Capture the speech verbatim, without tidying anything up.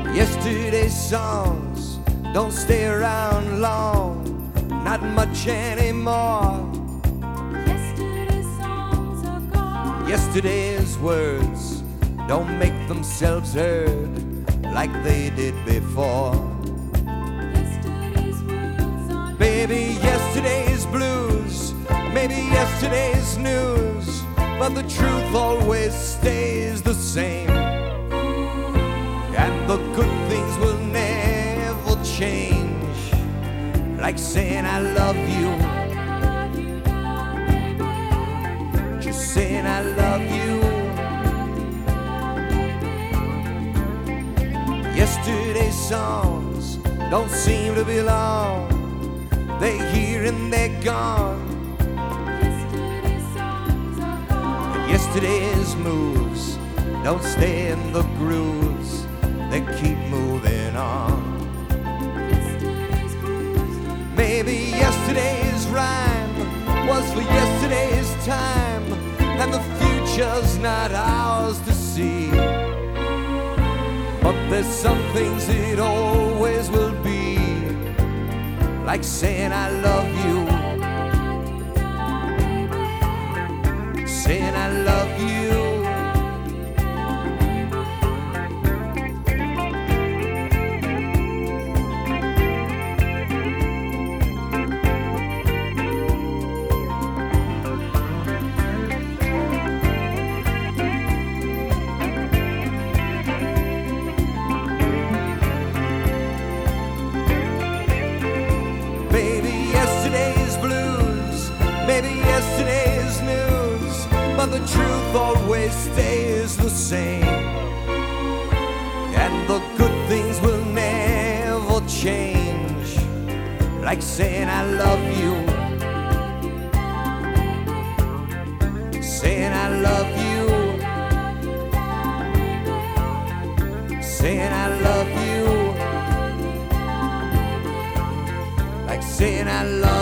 Yesterday's songs don't stay around long, not much anymore. Yesterday's songs are gone. Yesterday's words don't make themselves heard like they did before. Yesterday's words are Baby, yesterday's blues, maybe yesterday's news, but the truth always stays the same. And the good things will never change, like saying I love you, just saying I love you. Yesterday's songs don't seem to belong, they're here and they're gone. Yesterday's songs are gone. And yesterday's moves don't stay in the grooves, they keep moving on. Yesterday's grooves don't Maybe yesterday's rhyme was for yesterday's time, and the future's not ours to see. But there's some things it always will be, like saying I love you, saying I love you. Maybe yesterday's news, but the truth always stays the same. And the good things will never change, like saying I love you, saying I love you, saying I love you, like saying I love you.